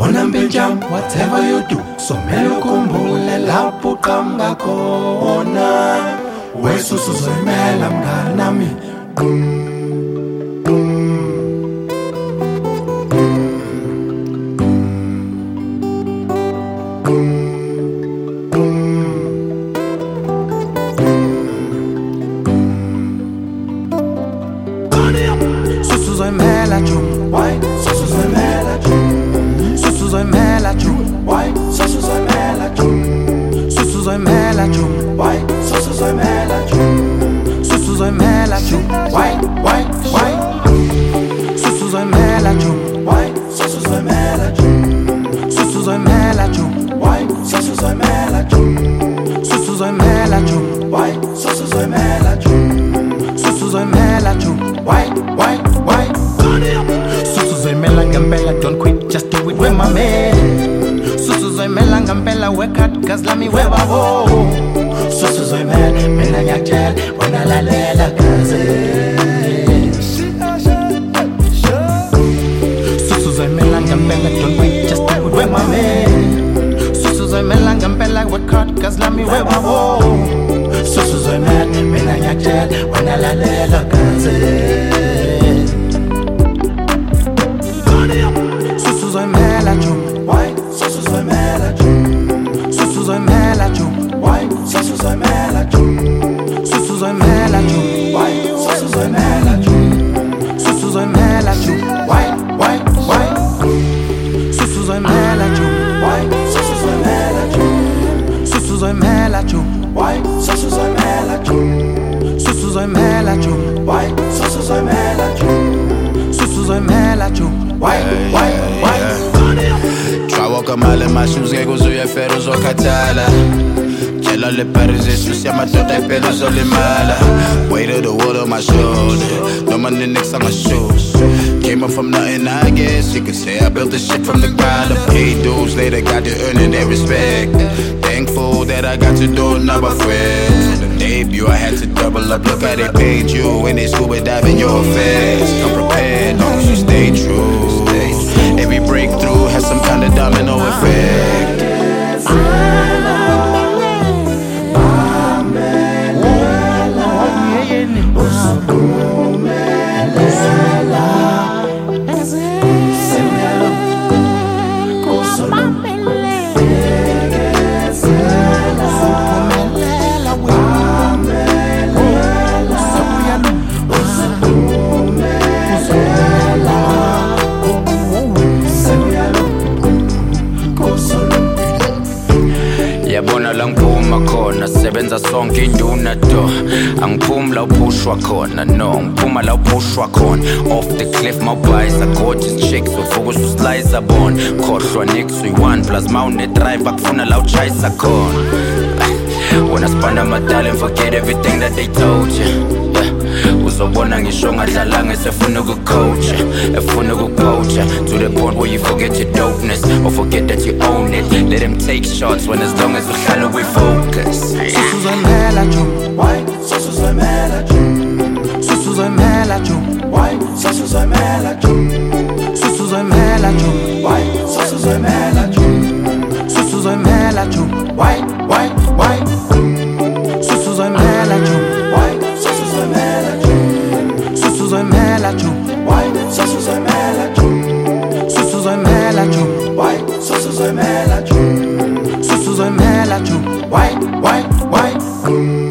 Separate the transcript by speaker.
Speaker 1: Jam, whatever you do, so melo kumbule lapho qhamuka khona. Wesusu zoyimela mngani nami. Susu zoyimela jum, why? Susu zoyimela jum. Susu zoyimela jum, why? Susu zoyimela jum. Susu zoyimela jum, why? Susu zoyimela jum. Susu zoyimela jum, why? Susu zoyimela jum, why? Susu zoyimela jum. Susu zoyimela jum, why? Susu zoyimela jum. Susu zoyimela jum, why? Susu zoyimela jum. Susu zoyimela jum, why? Susu zoyimela ngempela, don't quit, just do it with my man. Susu zoyimela ngempela, work hard, cause lami webabo. Susu zoyimela, mina ngiyakutshela, wena lalela kaze. Susu zoyimela ngempela, don't quit, just do it with my man. Susu zoyimela ngempela, work hard, cause lami webabo. Susu zoyimela, mina ngiyakutshela, wena lalela kaze. Susu zoyimela jum, why? Susu zoyimela jum. Susu zoyimela jum, why? Susu zoyimela jum. Susu zoyimela jum, why? Susu zoyimela jum. Susu zoyimela jum, why? Susu zoyimela jum, why? Susu zoyimela jum. Susu zoyimela jum, why? Susu zoyimela jum. Susu zoyimela jum, why? Susu zoyimela jum. Susu zoyimela jum, why?
Speaker 2: Try walk a mile in my shoes, ngeke uzuyefera uzokhathala. Tshela le Paris esusi amadoda impela uzolimala. Weight of the world on my shoulder, no money next on my shoes. Came up from nothing, I guess you could say I built this shit from the ground up. Paid dues, later got to earning their respect. Thankful that I got to do it, not my friends. The debut, I had to double up, look how they paid you. When they scuba dive in your face, come prepared, long as you stay true. Every breakthrough has some kind of domino effect.
Speaker 3: Yabona la ngiphuma khona, sebenza sonke induna do. Angiphumi la uphushwa khona, no, ngiphuma la uphushwa khona. Off the cliff, mawubuys a gorgeous chicks, uvuka ususlice abona. Khohlwa nix uyi-1 plus mawune-drive, akufuna la uchayisa khona. When I spend my talent, forget everything that they told you. Uzobona ngisho ngadlalanga esefuna ukucoacha, efuna ukucoacha to the point where you forget your dopeness or forget that you own it. Let them take shots when as long as uhlala we focus.
Speaker 1: Susu zoyimela jum, why? Susu zoyimela jum. Susu zoyimela jum, why? Susu zoyimela jum. Susu zoyimela jum, why? Susu zoyimela jum. Susu zoyimela jum, why? Susu zoyimela jum, why? Susu zoyimela jum. Susu zoyimela jum, why? Susu zoyimela jum. Susu zoyimela jum, why? Susu zoyimela jum. Susu zoyimela jum, why?